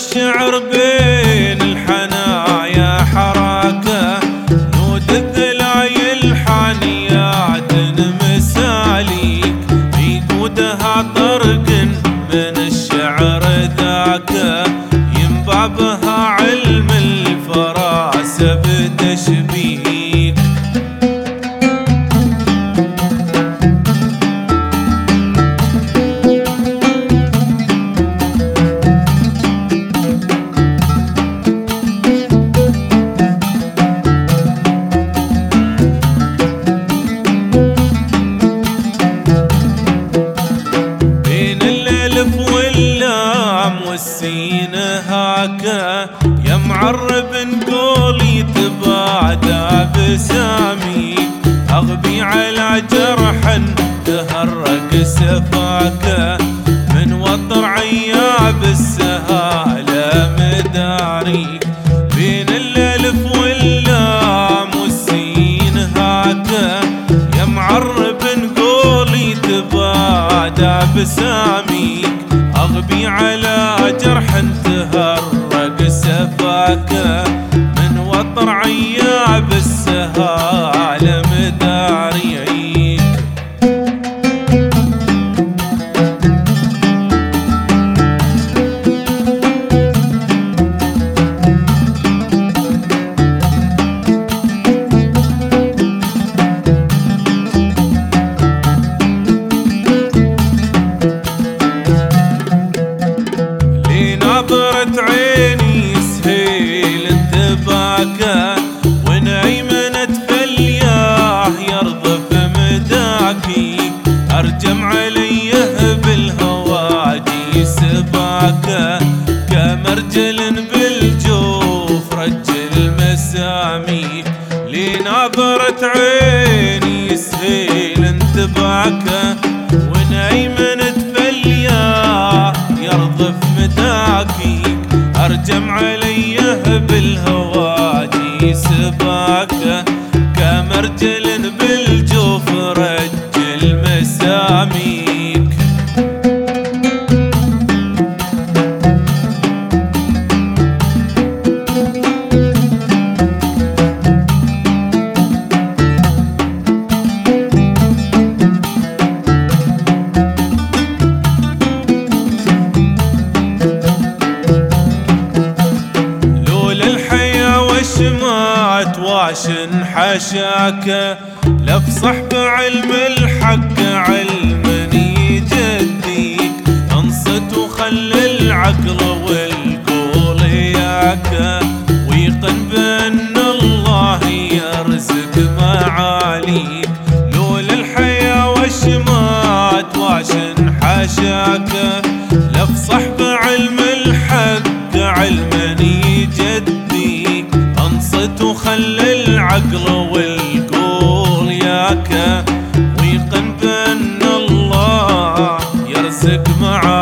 الشعر بين الحنايا حراكة، نود الذلاي الحانيات مساليك، بيقودها طرق من الشعر ذاك، ينبابها علم الفراسة بتشبيك. والسين هاكا يا معرب نقولي تبادى بساميك، اغبي على جرح تهرق سفاكه، من وطر عياب السهاله مداريك، بين الالف واللام والسين هاكا يا معرب نقولي تبادى بساميك، اغبي على جرح تهرق سفاكه، من وطر عياب السهاله مداريك. نظرة عيني سهيل انتباكه، ونعيمنت فالياه يرضف مداكيك، ارجم عليه بالهواجي سباكه، كمرجل بالجوف رجل مساميك، لنظرة عيني سهيل انتباكه، ونعيمنت فالياه يرضف مداكيك، ارجم عليه بالهواجي سباكه، كمرجل بالجوف رجل مساميك. واشن حشاك لفصح بعلم الحق علم يجديك، انصت وخل العقل والقول ياك، ويقن بان الله يرزق معاليك، لولا الحياة والشمات واشن حشاك لفصح بعلم الحق علم يجديك، انصت وخل العقل والقول ياك، ويقن بان الله يرزق معاك.